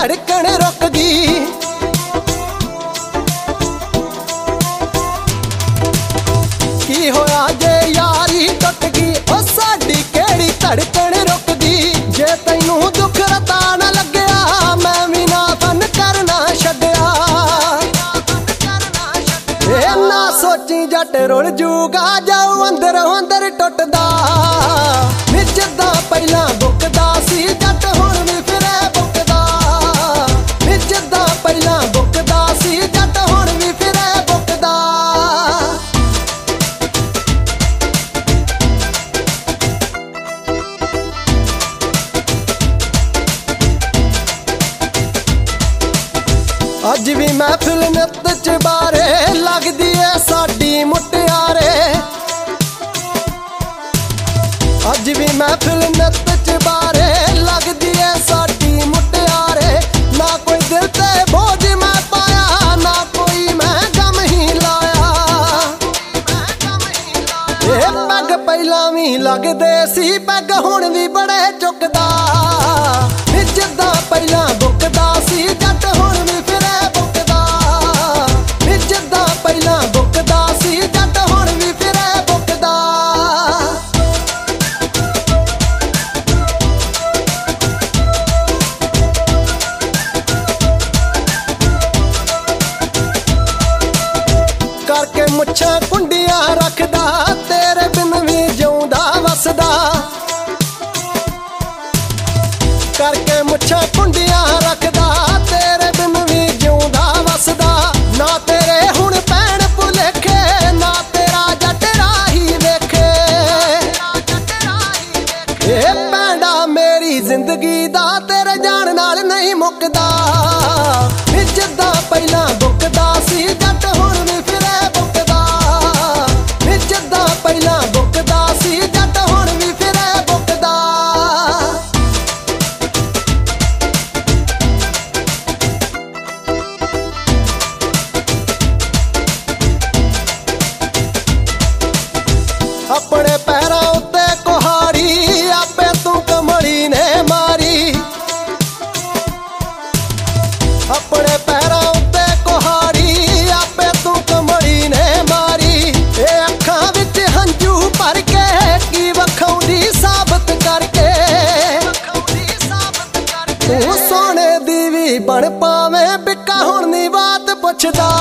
धड़कन रुक गई। की होया जे यारी टुट गई, ओ साडी केड़ी धड़कन रुक गई। जे तैनू दुख रता ना लग्या, मैं भी ना फन करना छड्या। ए ना सोची जट रुल जूगा, जाऊ अंदर अंदर टुटदा। निजदा पहला बुकदा सी, जट हुण भी फिरे बुकदा। निजदा पहला बुकदा सी, जट हुण भी फिरे बुकदा। अज भी महफिल नित चबारे, लगदी है साडी मुटियारे। अज भी महफिल नित चबारे, लगदी है साडी मुटियारे। ना कोई दिल ते बोझ मैं पाया, ना कोई मैं गम ही लाया। ये पैग पहला भी लगदे सी, पैग हुण भी बड़े चुकदा। निजदा पहला बुकदा सी, जट हुण भी फिरे बुकदा। निजदा पहला बुकदा सी, जट हुण भी फिरे बुकदा। करके मुच्छां कुंडियां रखदा, तेरे बिन भी जिउंदा वसदा। करके मुच्छां कुंडियां रखदा, तेरे बिन भी जिउंदा वसदा। ना तेरे हुण पैण भुलेखे, ना तेरा जट राही वेखे। ए पैंडा मेरी जिंदगी दा, तेरे जान नाल नहीं मुकदा। निजदा पहला बुकदा सी, जट हुण भी फिरे बुकदा। निजदा पहला बुकदा सी, जट हुण भी फिरे बुकदा। अपने पैरों उत्ते कुहाड़ी, आपे तू कमली ने मारी। अपने पैरों उत्ते कुहाड़ी, आपे तू कमली ने मारी। ए अखां विच हंझू भर के, की वखाउंदी साबत करके। तू सोने दी भी बन पावे, बिका हुण दी बात पुछदा।